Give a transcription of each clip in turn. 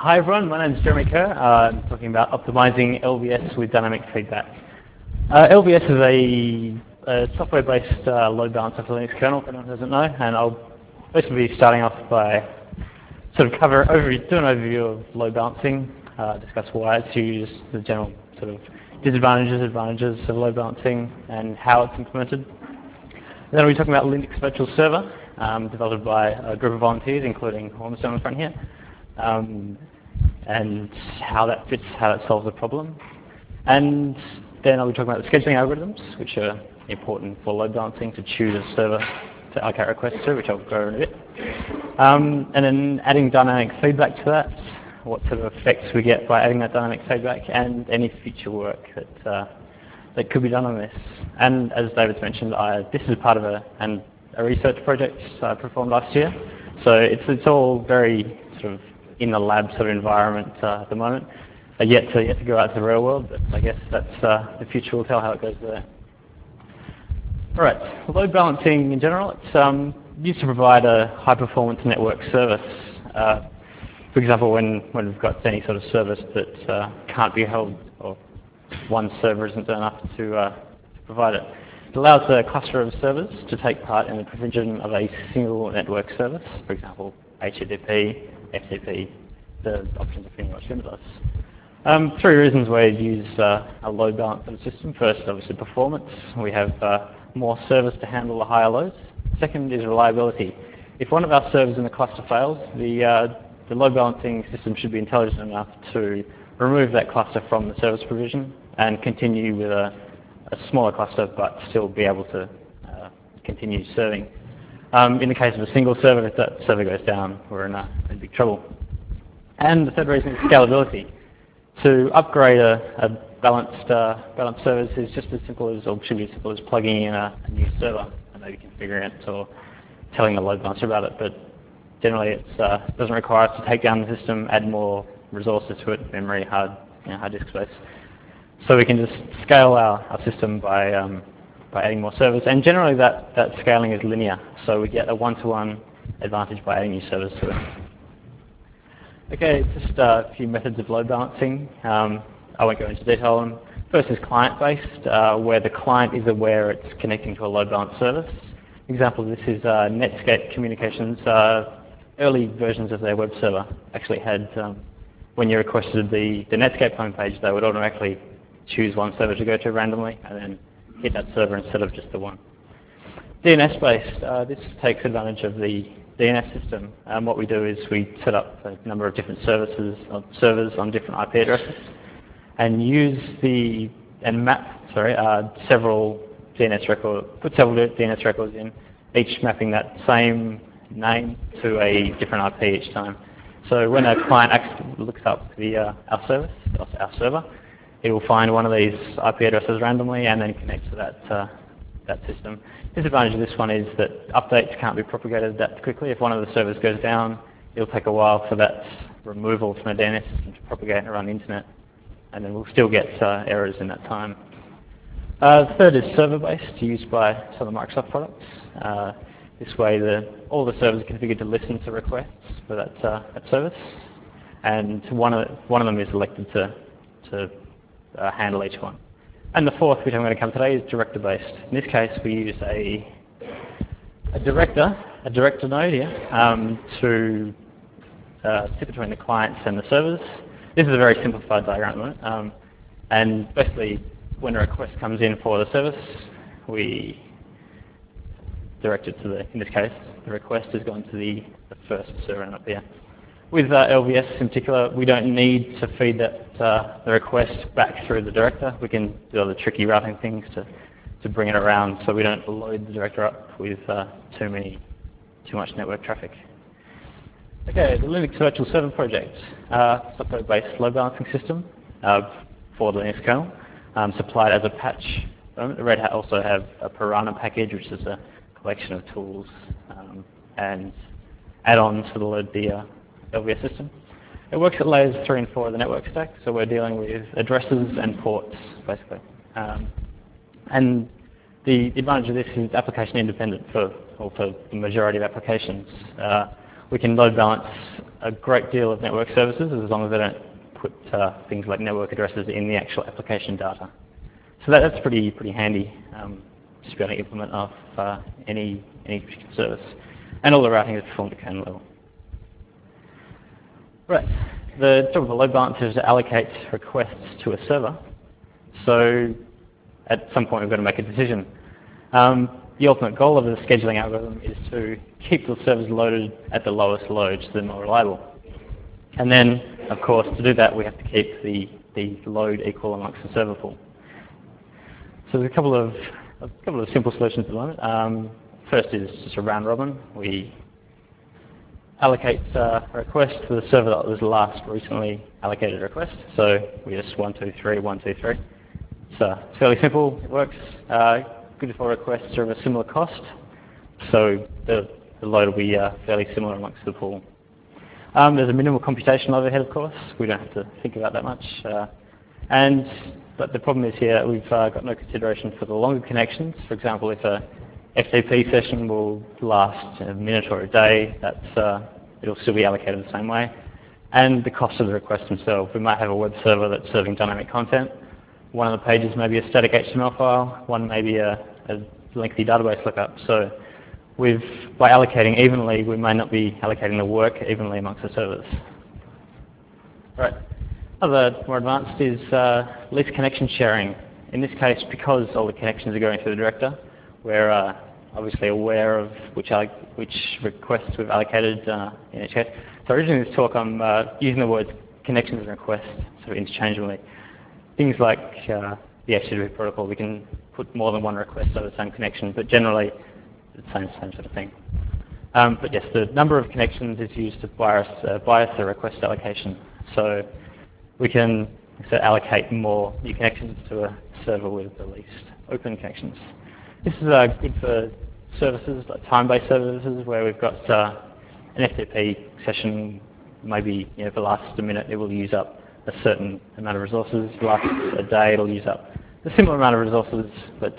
Hi everyone, my name is Jeremy Kerr. I'm talking about optimizing LVS with dynamic feedback. LVS is a software-based load balancer for Linux kernel, if anyone doesn't know, and I'll basically be starting off by sort of do an overview of load balancing, discuss why it's used, the general sort of disadvantages, advantages of load balancing, and how it's implemented. Then we'll be talking about Linux Virtual Server, developed by a group of volunteers, including Hormuz on the front here, and how that fits, how that solves the problem. And then I'll be talking about the scheduling algorithms, which are important for load balancing to choose a server to allocate requests to, which I'll go over in a bit. And then adding dynamic feedback to that, what sort of effects we get by adding that dynamic feedback, and any future work that could be done on this. And as David's mentioned, this is part of a research project I performed last year. So it's all very sort of in the lab sort of environment at the moment. Yet to go out to the real world, but I guess that's the future will tell how it goes there. All right, load balancing in general, it's used to provide a high-performance network service. For example, when we've got any sort of service that can't be held, or one server isn't enough to provide it. It allows a cluster of servers to take part in the provision of a single network service, for example, HTTP, FTP, the options are pretty much limitless. Three reasons why you'd use a load balancer system. First, obviously performance. We have more servers to handle the higher loads. Second is reliability. If one of our servers in the cluster fails, the load balancing system should be intelligent enough to remove that cluster from the service provision and continue with a smaller cluster, but still be able to continue serving. In the case of a single server, if that server goes down, we're in big trouble. And the third reason is scalability. To upgrade a balanced service is just as simple as, or should be as simple as plugging in a new server and maybe configuring it or telling the load balancer about it. But generally, it doesn't require us to take down the system, add more resources to it, memory, hard disk space. So we can just scale our system by adding more servers. And generally, that scaling is linear. So we get a one-to-one advantage by adding new servers to it. Okay, just a few methods of load balancing. I won't go into detail on them. First is client-based, where the client is aware it's connecting to a load balance service. Example of this is Netscape Communications. Early versions of their web server actually had, when you requested the Netscape homepage, they would automatically choose one server to go to randomly and then hit that server instead of just the one. DNS-based, this takes advantage of the DNS system. What we do is we set up a number of different servers on different IP addresses and use several DNS records, put several DNS records in, each mapping that same name to a different IP each time. So when a client actually looks up our server, it will find one of these IP addresses randomly and then connect to that system. Disadvantage of this one is that updates can't be propagated that quickly. If one of the servers goes down, it'll take a while for that removal from the DNS system to propagate around the internet, and then we'll still get errors in that time. The third is server-based, used by some of the Microsoft products. This way, all the servers are configured to listen to requests for that service, and one of them is elected to handle each one. And the fourth, which I'm going to come today, is director-based. In this case, we use a director node here to sit between the clients and the servers. This is a very simplified diagram at the moment. And basically, when a request comes in for the service, we direct it to in this case, the request has gone to the first server up here. With LVS in particular, we don't need to feed the request back through the director. We can do all the tricky routing things to bring it around so we don't load the director up with too much network traffic. Okay, the Linux Virtual Server project, software-based load balancing system for the Linux kernel, supplied as a patch. Red Hat also have a Piranha package, which is a collection of tools and add-ons for the LVS system. It works at layers 3 and 4 of the network stack, so we're dealing with addresses and ports, basically. And the advantage of this is application independent for the majority of applications. we can load balance a great deal of network services as long as they don't put things like network addresses in the actual application data. So that's pretty handy, just to be able to implement off any particular service. And all the routing is performed at kernel level. Right, the job of the load balancer is to allocate requests to a server. So at some point we've got to make a decision. The ultimate goal of the scheduling algorithm is to keep the servers loaded at the lowest load, so they're more reliable. And then, of course, to do that we have to keep the load equal amongst the server pool. So there's a couple of simple solutions at the moment. First is just a round robin. We allocate a request to the server that was the last recently allocated request. So we just 1, 2, 3, 1, 2, 3. So it's fairly simple. It works. Good for requests are of a similar cost. So the load will be fairly similar amongst the pool. There's a minimal computational overhead, of course. We don't have to think about that much. But the problem is here we've got no consideration for the longer connections. For example, if a FTP session will last a minute or a day, it'll still be allocated the same way. And the cost of the requests themselves. We might have a web server that's serving dynamic content. One of the pages may be a static HTML file. One may be a lengthy database lookup. So by allocating evenly, we may not be allocating the work evenly amongst the servers. Right. Other more advanced is least connection sharing. In this case, because all the connections are going through the director, we're obviously aware of which requests we've allocated in each case. So originally in this talk I'm using the words connections and requests sort of interchangeably. Things like the HTTP protocol, we can put more than one request over the same connection, but generally it's the same sort of thing. But yes, the number of connections is used to bias the request allocation. So we can allocate more new connections to a server with the least open connections. This is good for services, like time-based services, where we've got an FTP session, maybe if it lasts a minute, it will use up a certain amount of resources. If it lasts a day, it'll use up a similar amount of resources, but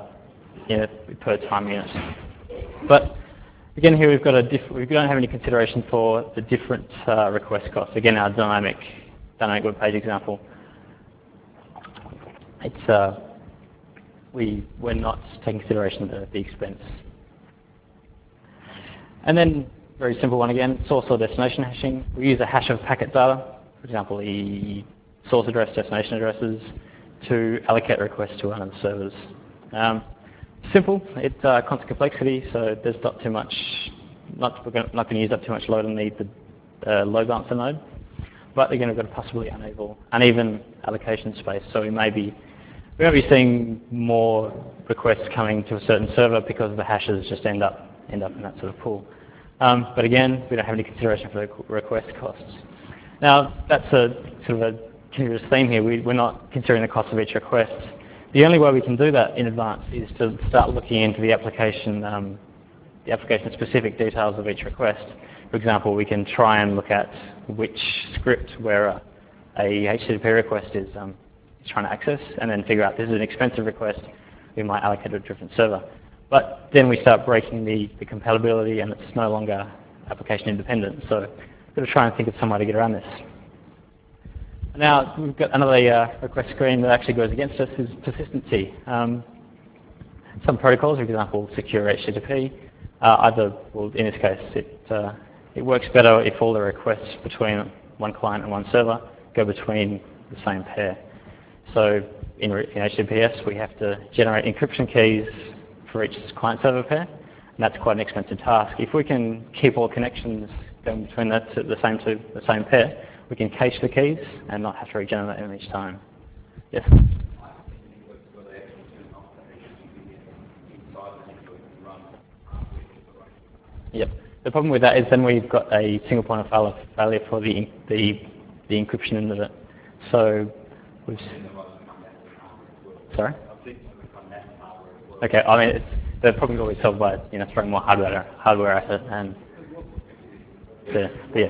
per time unit. But again, here we don't have any consideration for the different request costs. Again, our dynamic web page example, it's we're not taking consideration of the expense. And then, very simple one again, source or destination hashing. We use a hash of packet data, for example, the source address, destination addresses, to allocate requests to one of the servers. Simple, it's constant complexity, so there's not too much, we're not going to use up too much load on the load balancer node. But again, we've got a possibly uneven allocation space, so we may be seeing more requests coming to a certain server because the hashes just end up in that sort of pool. But again, we don't have any consideration for the request costs. Now, that's a sort of a continuous theme here. We're not considering the cost of each request. The only way we can do that in advance is to start looking into the application-specific details of each request. For example, we can try and look at which script where a HTTP request is trying to access, and then figure out this is an expensive request, we might allocate to a different server. But then we start breaking the compatibility, and it's no longer application independent. So we've got to try and think of some way to get around this. Now we've got another request screen that actually goes against us is persistency. Some protocols, for example, secure HTTP, in this case, it works better if all the requests between one client and one server go between the same pair. So in HTTPS, we have to generate encryption keys for each client-server pair, and that's quite an expensive task. If we can keep all connections going between the same pair, we can cache the keys and not have to regenerate them each time. Yes? Yep. The problem with that is then we've got a single point of failure for the encryption end of it. So we've... Sorry? Okay, I mean, the problem is always solved by throwing more hardware at it, and yeah.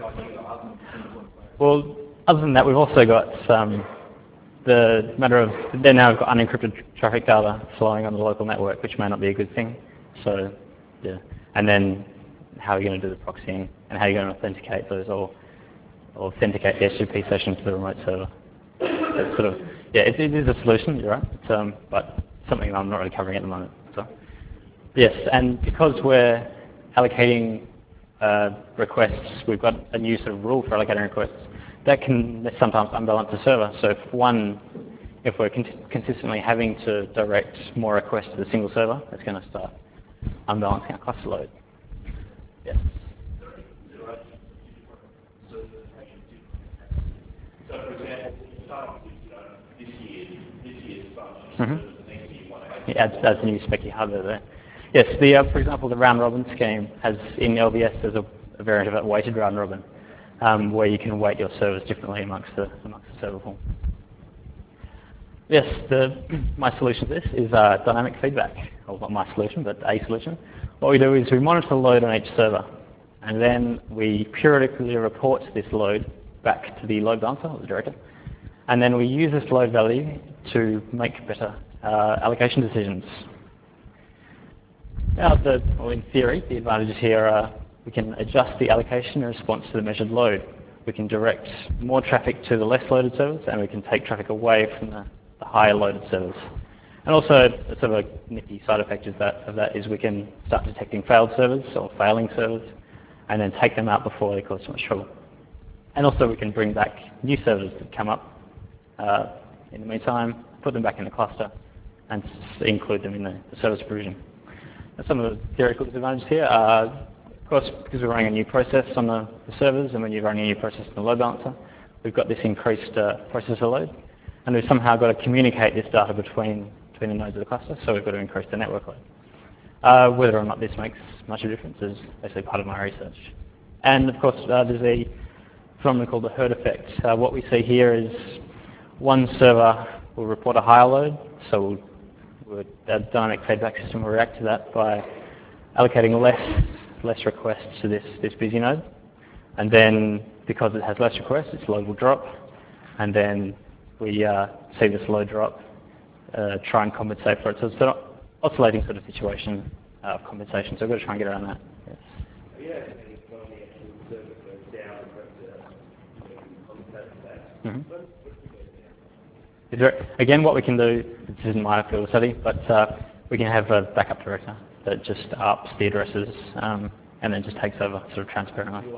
Well, other than that, we've also got the matter of then now we've got unencrypted traffic data flowing on the local network, which may not be a good thing. So yeah, and then how you're going to do the proxying and how you're going to authenticate those or authenticate the HTTP session to the remote server. It's sort of, yeah, it is a solution, you're right, but something I'm not really covering at the moment. So, yes, and because we're allocating requests, we've got a new sort of rule for allocating requests. That can sometimes unbalance the server. So if we're consistently having to direct more requests to the single server, it's going to start unbalancing our cluster load. Yes. So, for example, you start with this year's function, the next year one. It adds a new specky hardware there. Yes, for example, the round robin scheme has in LVS there's a variant of a weighted round robin, where you can weight your servers differently amongst the server pool. Yes, my solution to this is dynamic feedback. Well, not my solution, but a solution. What we do is we monitor the load on each server, and then we periodically report this load back to the load balancer, or the director, and then we use this load value to make better allocation decisions. Now, in theory, the advantages here are we can adjust the allocation in response to the measured load. We can direct more traffic to the less loaded servers, and we can take traffic away from the higher loaded servers. And also, sort of a nifty side effect of that is we can start detecting failed servers or failing servers, and then take them out before they cause too much trouble. And also, we can bring back new servers that come up in the meantime, put them back in the cluster, and include them in the service provision. Now, some of the theoretical disadvantages here are, of course, because we're running a new process on the servers, and when you're running a new process in the load balancer, we've got this increased processor load, and we've somehow got to communicate this data between the nodes of the cluster, so we've got to increase the network load. Whether or not this makes much of a difference is basically part of my research. And of course, there's a phenomenon called the herd effect. What we see here is one server will report a higher load, so our dynamic feedback system will react to that by allocating less requests to this busy node. And then, because it has less requests, its load will drop. And then we see this load drop, try and compensate for it. So it's an oscillating sort of situation of compensation. So we've got to try and get around that. Yes. Yeah, and if one of the actual server goes down, you can compensate for that. Again, what we can do, this isn't my field of study, but we can have a backup director that just ups the addresses and then just takes over sort of transparently.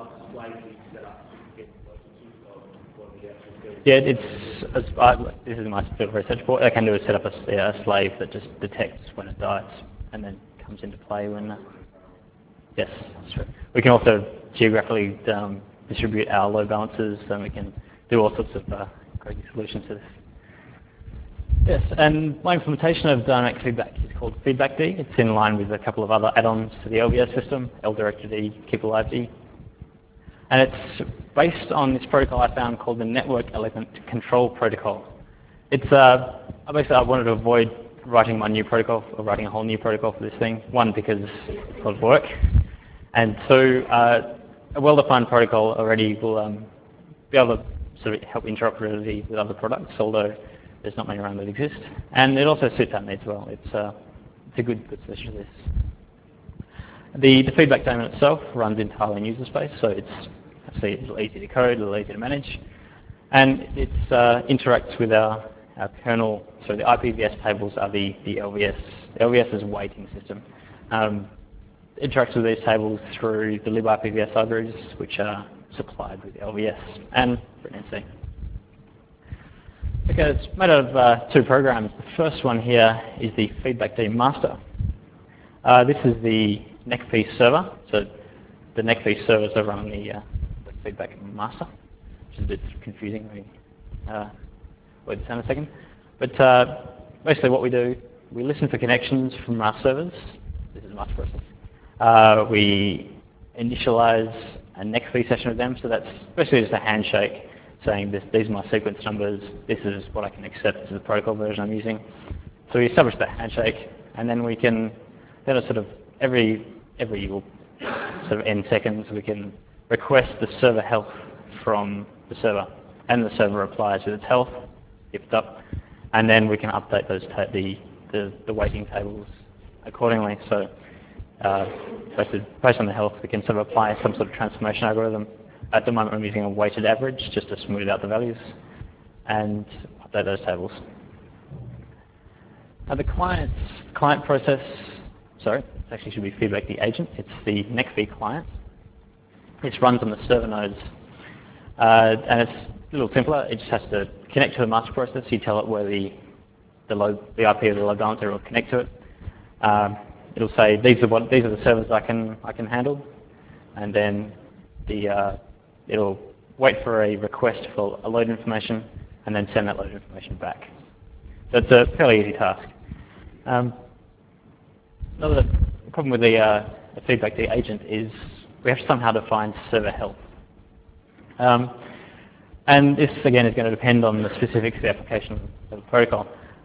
Yeah, this is my field of research. What I can do is set up a slave that just detects when it dies and then comes into play when. Yes, that's true. We can also geographically distribute our load balances, and we can do all sorts of crazy solutions to this. Yes, and my implementation of dynamic feedback is called FeedbackD. It's in line with a couple of other add-ons to the LVS system, LDirectD, Keep Alive-D. And it's based on this protocol I found called the Network Element Control Protocol. It's basically I wanted to avoid writing my new protocol or writing a whole new protocol for this thing. One, because it's a lot of work, and two, a well-defined protocol already will be able to sort of help interoperability with other products, although there's not many around that exist. And it also suits our needs well. It's a good solution to this. The feedback daemon itself runs entirely in user space, so it's actually a little easy to code, a little easy to manage. And it interacts with our kernel, so the IPVS tables are the LVS. The LVS is a weighting system. It interacts with these tables through the libIPVS libraries, which are supplied with LVS and written in C. Okay, it's made out of two programs. The first one here is the FeedbackD master. This is the NeckPiece server. So the NeckPiece servers are run on the feedback master, which is a bit confusing. Wait a second. But basically what we do, we listen for connections from our servers. This is a master process. We initialize a NeckPiece session with them. So that's basically just a handshake saying these are my sequence numbers, this is what I can accept as the protocol version I'm using. So we establish that handshake, and then we can, sort of every sort of n seconds, we can request the server health from the server, and the server replies with its health, if it's up, and then we can update those the weighting tables accordingly. So based on the health, we can sort of apply some sort of transformation algorithm. At the moment, I'm using a weighted average just to smooth out the values and update those tables. Now the client process, sorry, it actually should be feedback the agent. It's the NeckP client. This runs on the server nodes, and it's a little simpler. It just has to connect to the master process. You tell it where the IP of the load balancer will connect to it. It'll say these are the servers I can handle, and then it'll wait for a request for a load information, and then send that load information back. So it's a fairly easy task. Another problem with the feedback the agent is we have to somehow define server health. And this, again, is going to depend on the specifics of the application of the protocol.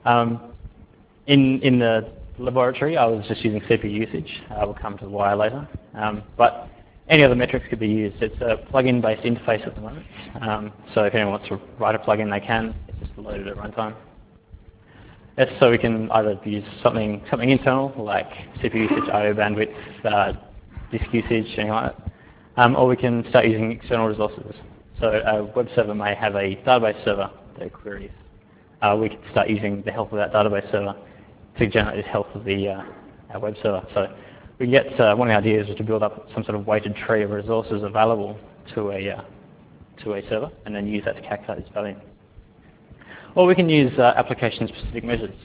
In the laboratory, I was just using CPU usage. We'll come to the why later. But any other metrics could be used. It's a plugin-based interface at the moment. So if anyone wants to write a plugin, they can. It's just loaded at runtime. Yes, so we can either use something internal, like CPU usage, I/O bandwidth, disk usage, anything like that. Or we can start using external resources. So a web server may have a database server that it queries. We can start using the health of that database server to generate the health of our web server. So we get one of the ideas was to build up some sort of weighted tree of resources available to a server, and then use that to calculate its value. Or we can use application-specific measures.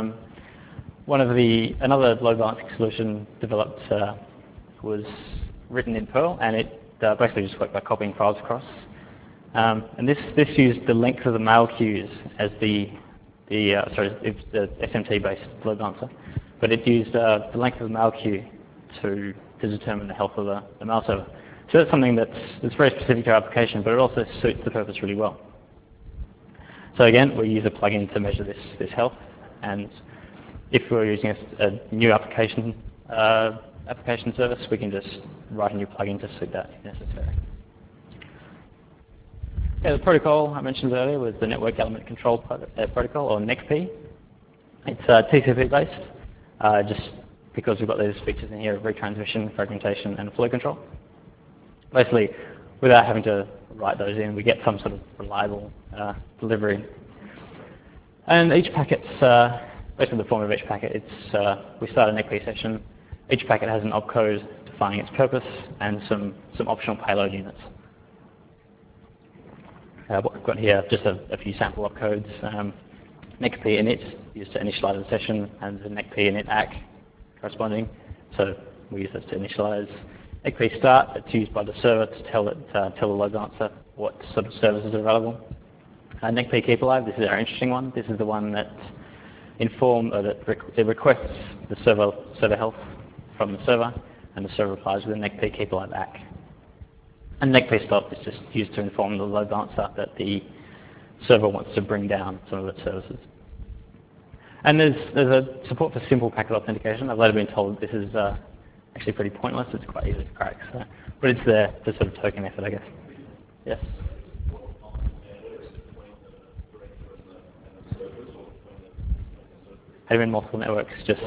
Another load balancing solution developed was written in Perl, and it basically just worked by copying files across. And this used the length of the mail queues as it's the SMT-based load balancer, but it used the length of the mail queue to determine the health of the mail server. So that's something that's very specific to our application, but it also suits the purpose really well. So again, we use a plugin to measure this health, and if we're using a new application service, we can just write a new plugin to suit that if necessary. Yeah, the protocol I mentioned earlier was the Network Element Control Protocol, or NeckP. It's TCP based, just because we've got those features in here of retransmission, fragmentation, and flow control. Basically, without having to write those in, we get some sort of reliable delivery. And each packet's, basically the form of each packet, we start a NeckP session. Each packet has an opcode defining its purpose and some optional payload units. What we've got here, just a few sample opcodes. NeckP init used to initialize the session, and the NeckP init ACK corresponding. So we use those to initialize. NeckP start, it's used by the server to tell the load balancer what sort of services are available. NeckP keep alive, this is our interesting one. This is the one that it requests the server health from the server, and the server replies with a NeckP keep alive ACK. And NeckP stop is just used to inform the load balancer that the server wants to bring down some of its services. And there's a support for simple packet authentication. I've later been told that this is actually pretty pointless. It's quite easy to crack. So, but it's there for sort of token effort, I guess. Yes? How do you mean multiple networks? Just.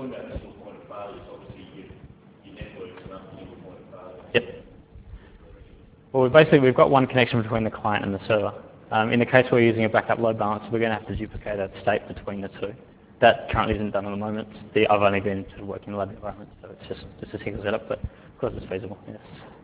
Yep. Well, we've got one connection between the client and the server. In the case we're using a backup load balancer, we're going to have to duplicate a state between the two. That currently isn't done at the moment. I've only been sort of working in the lab environment, so it's just a single setup, but of course it's feasible, yes.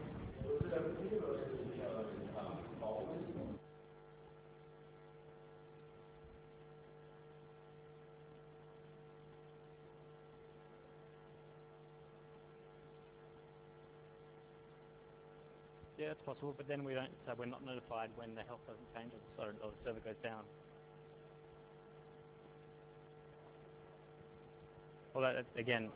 Yeah, it's possible, but then we're not notified when the health doesn't change or the server goes down. Well, again,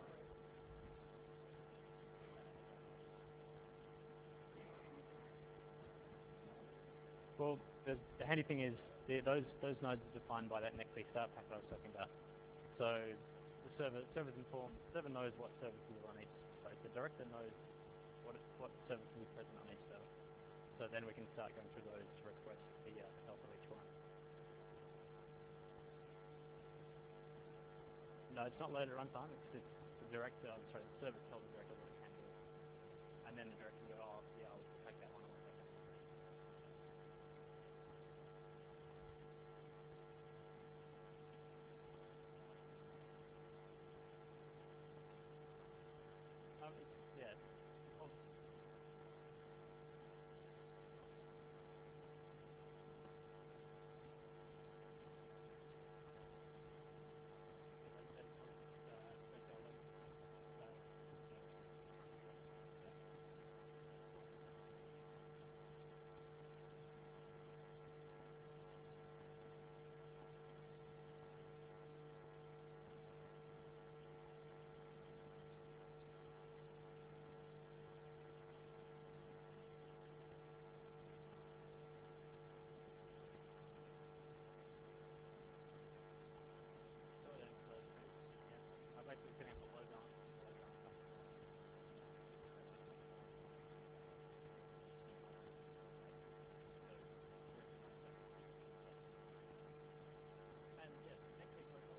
well, the handy thing is those nodes are defined by that NeckP start packet I was talking about. So the server's informed. The server knows what service is on each. So the director knows what service will be present on each server. So then we can start going through those to request the health of each one. No, it's not loaded at runtime. It's director, the server tells the director what it can do. And then the director will go, oh, yeah, I'll take that one, I won't take that one. Yeah. I basically connect the load on. And yes, next week we're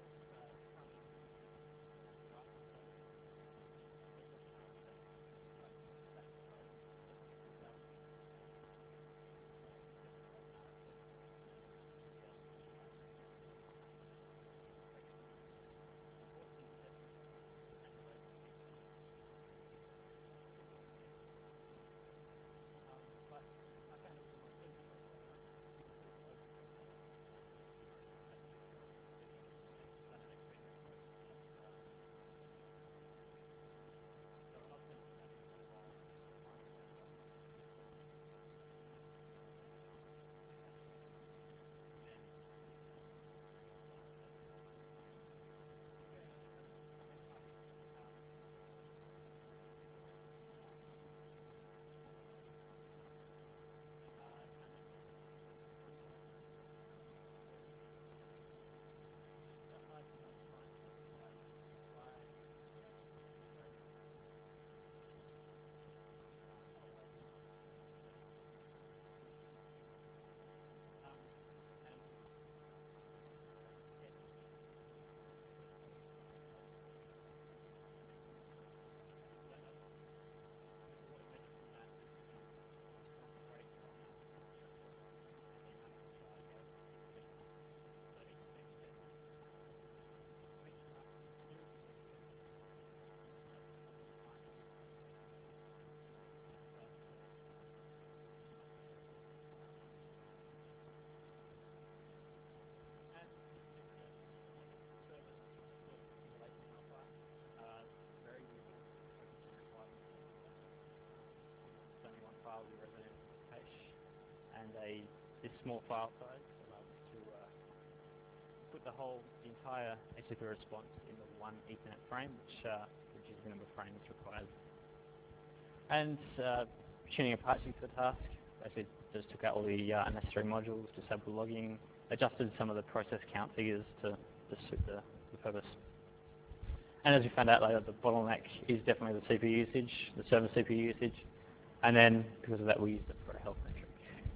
file with resident cache and this small file size allows us to put the entire HTTP response into one Ethernet frame, which reduces the number of frames required. And tuning Apache for the task, basically just took out all the unnecessary modules, disabled logging, adjusted some of the process count figures to suit the purpose. And as we found out later, the bottleneck is definitely the CPU usage, the server CPU usage. And then, because of that, we used it for a health metric.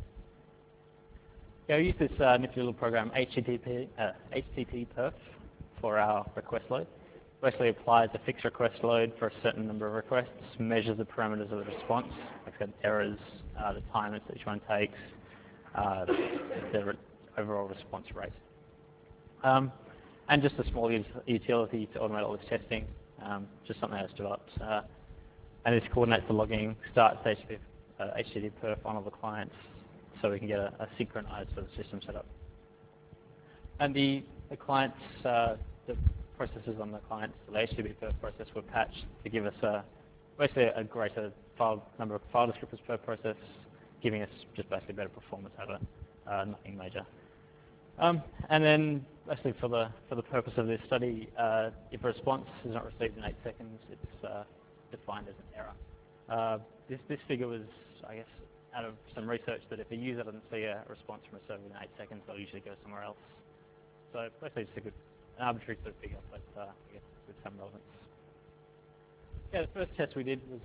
Yeah, we used this nifty little program, HTTPerf, for our request load. Basically applies a fixed request load for a certain number of requests, measures the parameters of the response, like I said, errors, the time that each one takes, the overall response rate. And just a small utility to automate all this testing, just something that's developed. And this coordinates the logging, starts HTTPerf on all the clients, so we can get a synchronized sort of system set up. And the clients, the processes on the clients, the HTTPerf process were patched to give us basically a greater number of file descriptors per process, giving us just basically better performance over nothing major. And then, basically for the purpose of this study, if a response is not received in 8 seconds, it's defined as an error. This figure was, I guess, out of some research that if a user doesn't see a response from a server in 8 seconds, they'll usually go somewhere else. So basically, it's an arbitrary sort of figure, but I guess with some relevance. Yeah, the first test we did was,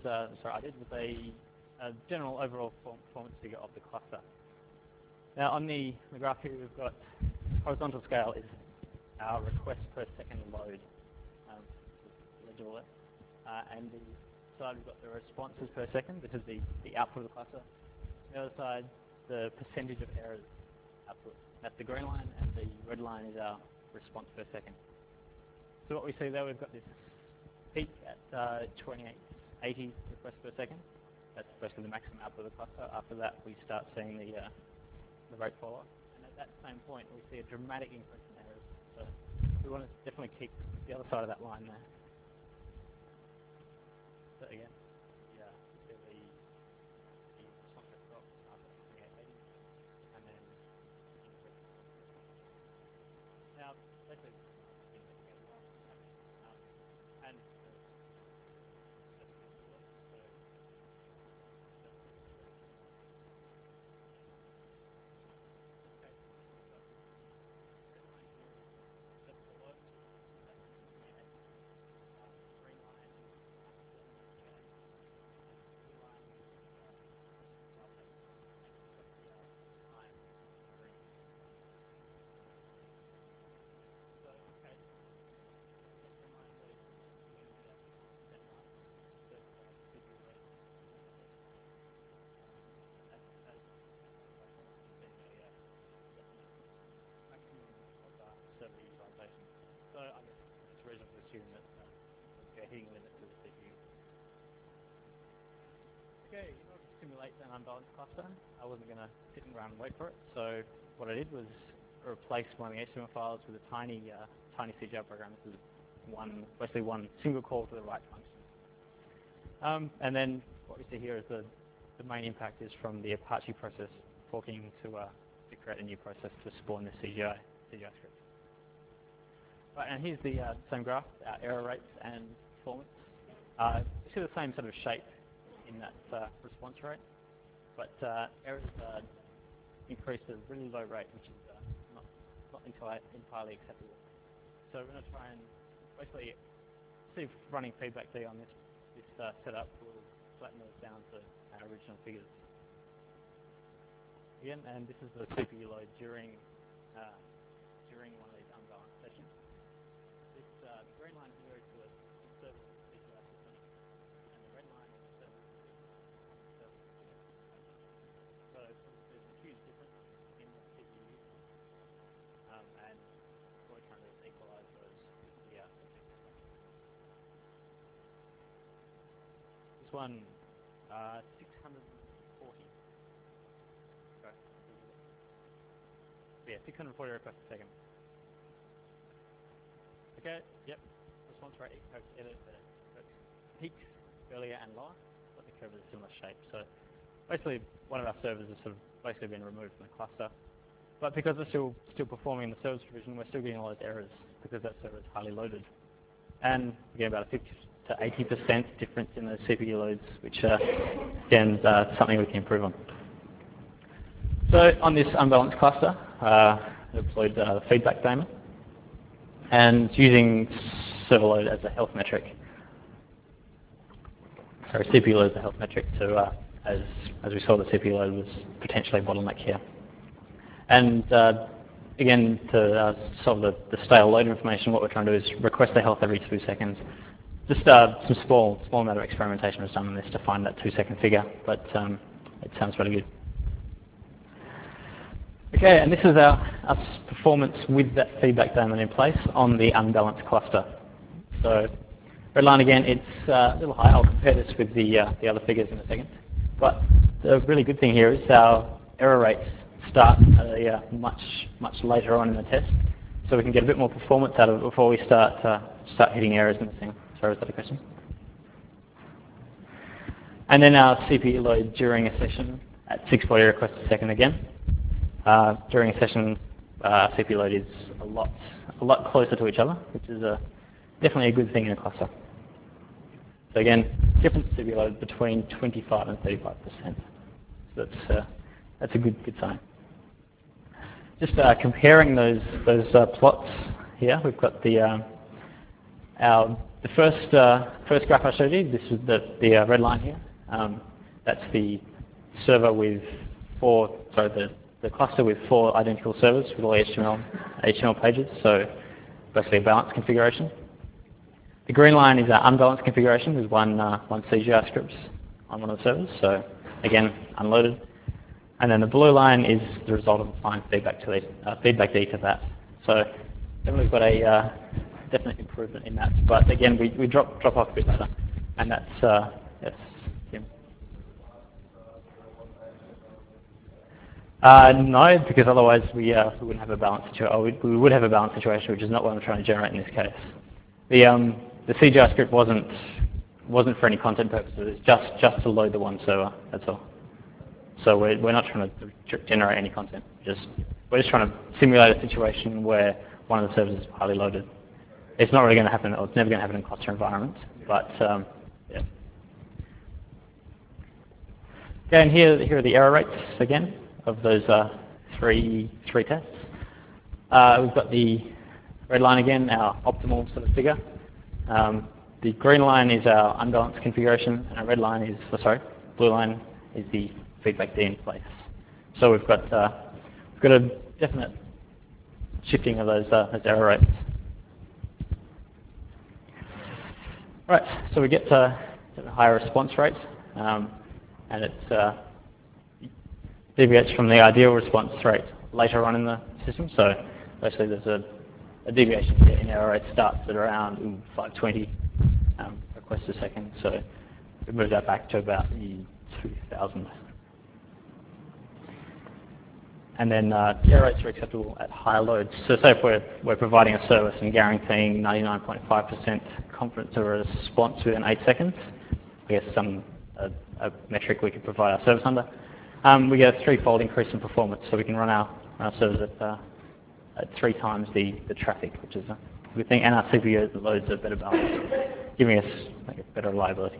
a general overall performance figure of the cluster. Now on the graph here, we've got horizontal scale is our request per second load. Legible there. and the side we've got the responses per second. This is the output of the cluster. The other side, the percentage of errors output. That's the green line, and the red line is our response per second. So what we see there, we've got this peak at 2880 requests per second. That's basically the maximum output of the cluster. After that, we start seeing the rate fall off. And at that same point, we see a dramatic increase in errors. So we want to definitely keep the other side of that line there. So again, yeah, the response rate drops after 2880, and then increase. Now, basically, and so I guess it's reasonable to assume that we're hitting limits of the CPU. Okay, in order to simulate an unbalanced cluster, I wasn't going to sit around and wait for it. So what I did was replace one of the HTML files with a tiny CGI program. This is basically one single call to the write function. And then what we see here is the main impact is from the Apache process forking to create a new process to spawn the CGI script. Right, and here's the same graph, our error rates and performance. You see the same sort of shape in that response rate, but errors increase at a really low rate, which is not entirely acceptable. So we're going to try and basically see if running feedback D on this setup will flatten those down to our original figures. Again, and this is the CPU load during one of these unbalanced sessions. The green line here is the server CGI system, and the red line is the server system. So there's a huge difference in the CPU, and what we're trying to do is equalize those with the output. This one, 640. Okay. Yeah, 640 requests a second. Okay, yep. Response rate peaks earlier and lower, but the curve is a similar shape. So basically, one of our servers has sort of basically been removed from the cluster. But because it's still performing the service provision, we're still getting all those errors because that server is highly loaded. And we get about a 50 to 80% difference in those CPU loads, which again is something we can improve on. So on this unbalanced cluster, I deployed the feedback daemon, and using server load as a health metric, sorry, CPU load as a health metric to, as we saw, the CPU load was potentially a bottleneck here. And again, to solve the stale load information, what we're trying to do is request the health every 2 seconds. Just some small amount of experimentation was done on this to find that 2-second figure, but it sounds really good. Okay, and this is our performance with that feedback daemon in place on the unbalanced cluster. So red line again, it's a little high. I'll compare this with the other figures in a second. But the really good thing here is our error rates start much later on in the test, so we can get a bit more performance out of it before we start hitting errors in the thing. Sorry, is that a question? And then our CPU load during a session at 640 requests a second again. During a session, CPU load is a lot closer to each other, which is definitely a good thing in a cluster. So again, difference in CPU load between 25 and 35%. So that's a good sign. Just comparing those plots here, we've got the first graph I showed you. This is the red line here. That's the server with the cluster with 4 identical servers with all HTML pages, so basically a balanced configuration. The green line is our unbalanced configuration with one CGI script on one of the servers, so again, unloaded. And then the blue line is the result of applying feedback D to that. So then we've got a definite improvement in that. But again, we drop off a bit later, and that's yes. Tim. No, because otherwise we wouldn't have a balanced situation. We would have a balanced situation, which is not what I'm trying to generate in this case. The CGI script wasn't for any content purposes. It's just to load the one server. That's all. So we're not trying to generate any content. We're just trying to simulate a situation where one of the servers is highly loaded. It's not really going to happen, or it's never going to happen in cluster environments. But yeah. Okay, and here are the error rates again of those three tests. We've got the red line again, our optimal sort of figure. The green line is our unbalanced configuration, and our red line is, blue line is the feedback D in place. So we've got a definite shifting of those error rates. Right, so we get to a higher response rate, and it deviates from the ideal response rate later on in the system. So basically there's a deviation here in error rate starts at around 520 requests a second. So we move that back to about 2,000. And then the error rates are acceptable at higher loads. So say if we're providing a service and guaranteeing 99.5% confidence of a response within 8 seconds, I guess a metric we could provide our service under, we get a 3-fold increase in performance. So we can run our servers at 3 times the traffic, which is a good thing. And our CPU loads are better balanced, giving us better reliability.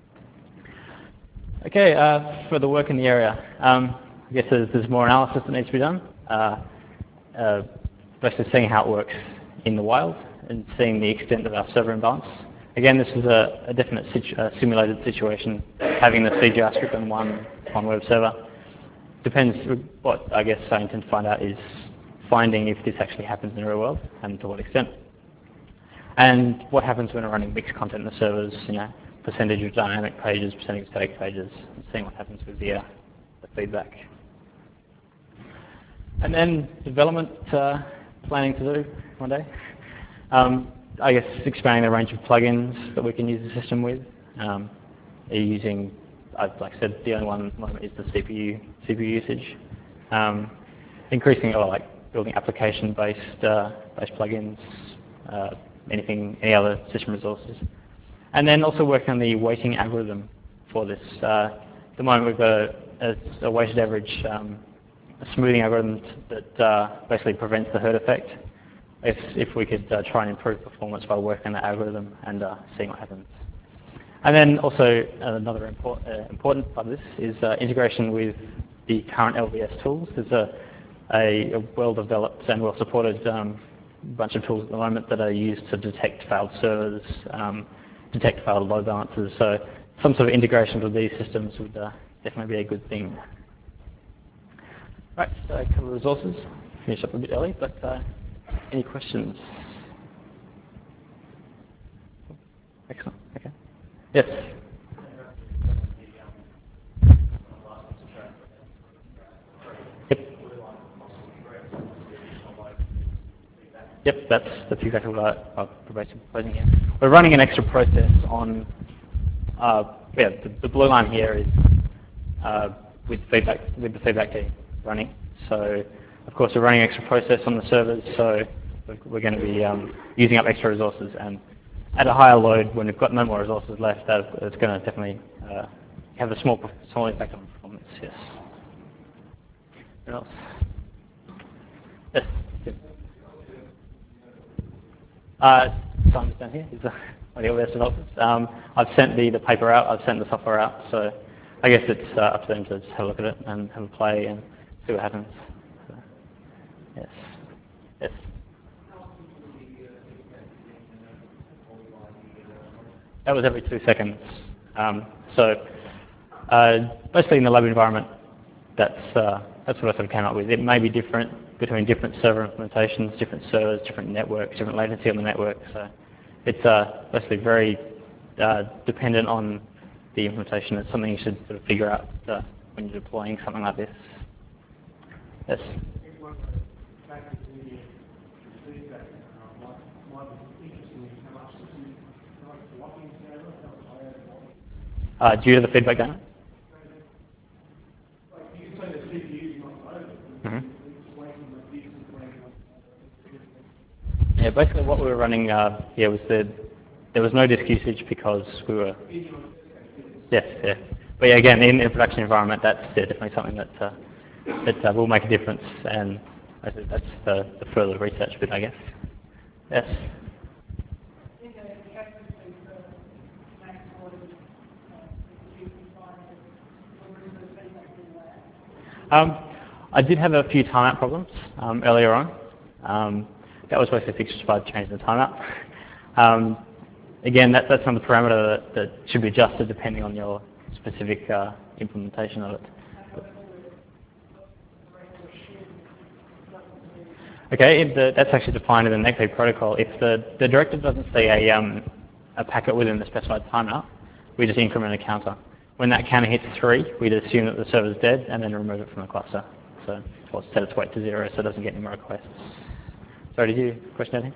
Okay, for the work in the area. I guess there's more analysis that needs to be done, basically seeing how it works in the wild and seeing the extent of our server imbalance. Again, this is a definite simulated situation, having the CGI script on one web server. Depends, what I guess I intend to find out is finding if this actually happens in the real world and to what extent. And what happens when we're running mixed content in the servers, percentage of dynamic pages, percentage of static pages, and seeing what happens with the feedback. And then development planning to do one day. I guess expanding the range of plugins that we can use the system with. Using, like I said, the only one at the moment is the CPU usage. Increasing, or like building application-based plugins, any other system resources. And then also working on the weighting algorithm for this. At the moment we've got a weighted average smoothing algorithm that basically prevents the herd effect. If we could try and improve performance by working on that algorithm and seeing what happens. And then also another important part of this is integration with the current LVS tools. There's a well-developed and well-supported bunch of tools at the moment that are used to detect failed servers, detect failed load balancers. So some sort of integration with these systems would definitely be a good thing. Right, so a couple of resources. Finish up a bit early, but any questions? Excellent. Okay. Yes. Yep, that's exactly what I'm proposing here. We're running an extra process on, the blue line here is with the feedback D running. So, of course, we're running extra process on the servers, so we're going to be using up extra resources. And at a higher load, when we've got no more resources left, it's going to definitely have a small impact on performance. Yes. What else? Yes. Simon's down here. He's one of the LVS developers. I've sent the paper out. I've sent the software out. So I guess it's up to them to just have a look at it and have a play and see what happens. So, yes. Yes. That was every 2 seconds. Basically in the lab environment, that's what I sort of came up with. It may be different between different server implementations, different servers, different networks, different latency on the network. So It's basically very dependent on the implementation. It's something you should sort of figure out when you're deploying something like this. Yes? Due to the feedback data? Yeah, basically what we were running was there was no disk usage because we were... Yes, yeah. But yeah, again, in a production environment, that's definitely something that will make a difference, and I think that's the further research bit, I guess. Yes? I did have a few timeout problems earlier on. That was basically fixed by changing the timeout. Again, that's another parameter that should be adjusted depending on your specific implementation of it. Okay, that's actually defined in the NECP protocol. If the directive doesn't see a packet within the specified timeout, we just increment a counter. When that counter hits 3, we'd assume that the server's dead and then remove it from the cluster. So we'll set its weight to 0 so it doesn't get any more requests. Sorry, did you question anything?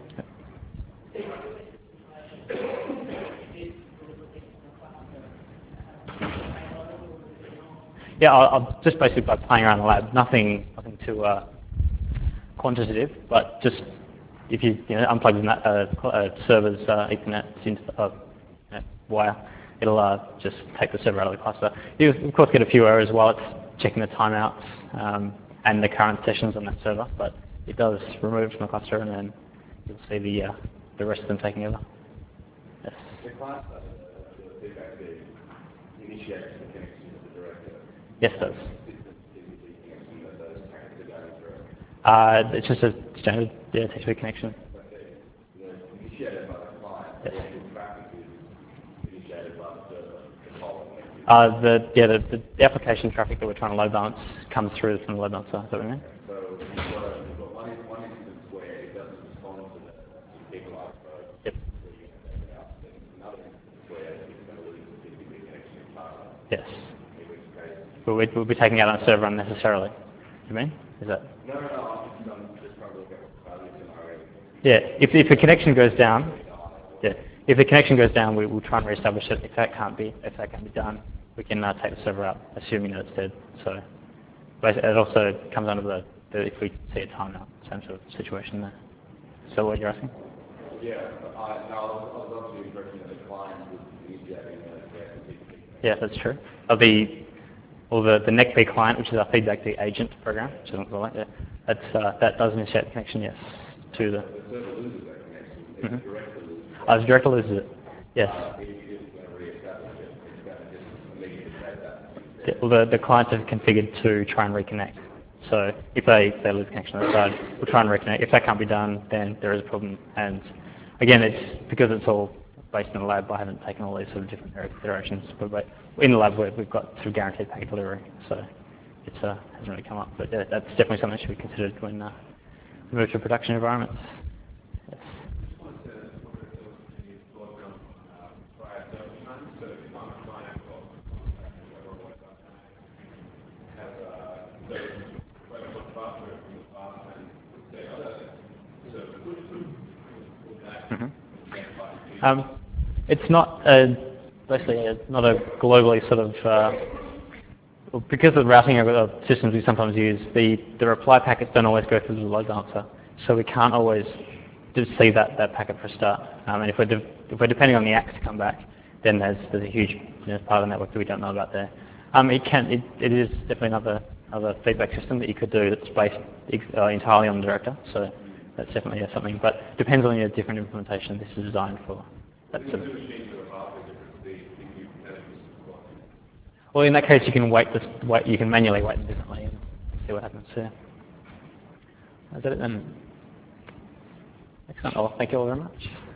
Yeah, I'll just basically by playing around the lab, nothing too quantitative, but just if you unplug a server's Ethernet into the wire, it'll just take the server out of the cluster. You of course get a few errors while it's checking the timeouts and the current sessions on that server, but it does remove it from the cluster, and then you'll see the rest of them taking over. Yes. The class the feedback there initiates the connection to the director. Yes, it does. Connection that those packets are going through. It's just a standard TCP connection. But they're initiated by the client. Yes. The traffic is initiated by the server. The application traffic that we're trying to load balance comes through from the load balancer. Is that what you mean? So you've got one instance where it doesn't respond to the people output. Yep. Another instance where it's going to lose the TCP connection entirely. Yes. In which case... But we'll be taking out on a server unnecessarily. You mean? Is that? No, I'm just trying to look at the scenario. Yeah. If the connection goes down, if the connection goes down, we'll try and reestablish it. If that can't be done, we can take the server out, assuming that it's dead. So, but it also comes under the if we see a timeout, same sort of situation there. So what you're asking? Yeah, I was also impressed that the client was initiating the Yeah, that's true. The NECP client, which is our feedback to the agent program, which is what like that does initiate the connection, yes, to the. The server loses that connection. If the director loses it. The director loses it. Yes. If you're going to re-establish it, it's going to just immediately take that. Well, the clients are configured to try and reconnect. So if they lose connection on the side, we'll try and reconnect. If that can't be done, then there is a problem. And again, it's because it's all based in the lab. I haven't taken all these sort of different iterations. But in the lab, we've got sort of guaranteed packet delivery. So it hasn't really come up. But yeah, that's definitely something that should be considered when we move to production environments. Yes. It's not basically not a globally sort of because of the routing of systems we sometimes use. The reply packets don't always go through the load balancer, so we can't always just see that packet for a start. And if we're depending on the ACK to come back, then there's a huge part of the network that we don't know about there. It is definitely another feedback system that you could do that's based entirely on the director. So that's definitely something, but depends on your different implementation. This is designed for that sort of. Well, in that case, you can you can manually weight them differently and see what happens. Yeah. Is that it then? Excellent. Well, thank you all very much.